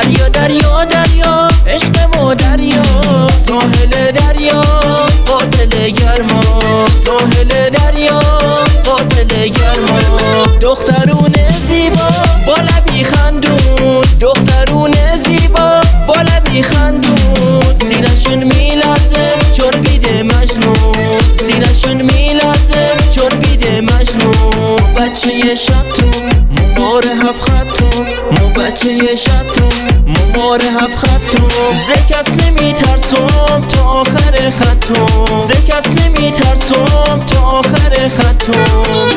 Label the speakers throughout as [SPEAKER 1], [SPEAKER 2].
[SPEAKER 1] دریا دریا دریا عشق ما دریا، ساحل دریا قاتل گرما، ساحل دریا قاتل گرما. دخترون زیبا با لبی خندون، دخترون زیبا با لبی خندون، سینه‌شون میلرزه چون بید مجنون، سینه‌شون میلرزه چون بید مجنون. بچه شطون ممار هفت خطون، مو بچه شطون ممار هفت خطون. ز کس نمیترسم تا آخر خطون، ز کس نمیترسم تا آخر خطون.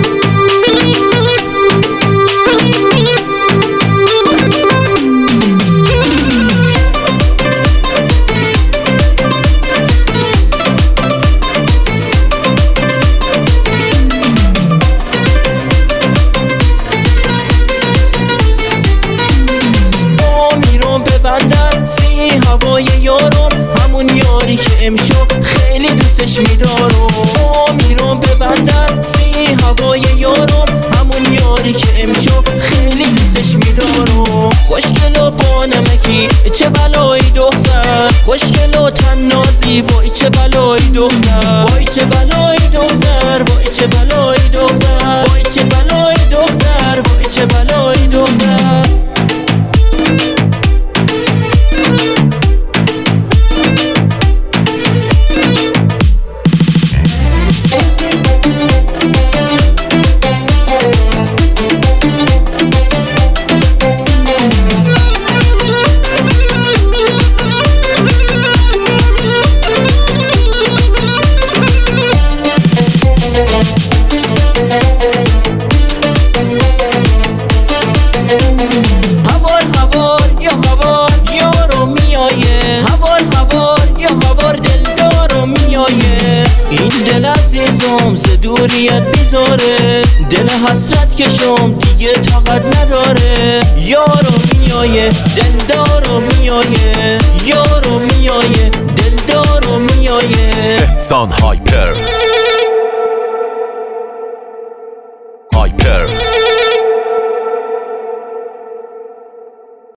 [SPEAKER 1] سی هوای یارم همون یاری که امشب خیلی دوستش میدارم. با میرم به بندر سی هوای یارم همون یاری که امشب خیلی دوستش میدارم. خوشگل و با نمکی چه بلایی دختر، خوشگل و تنازی وای چه بلایی دختر، وای چه بلایی دختر، وای چه بلایی دختر، وای چه بلایی دختر، وای چه بلایی دختر. عزیزم ز دوریت بیزاره، دل حسرت کشم دیگه طاقت نداره. یارو میایه دلدارو میایه، یارو میایه دلدارو میایه.
[SPEAKER 2] احسان هایپر